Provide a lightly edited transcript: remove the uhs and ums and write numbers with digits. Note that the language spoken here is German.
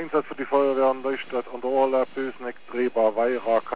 Einsatz für die Feuerwehr in Neustadt an der Orla, Bösneck, Treber, Weira,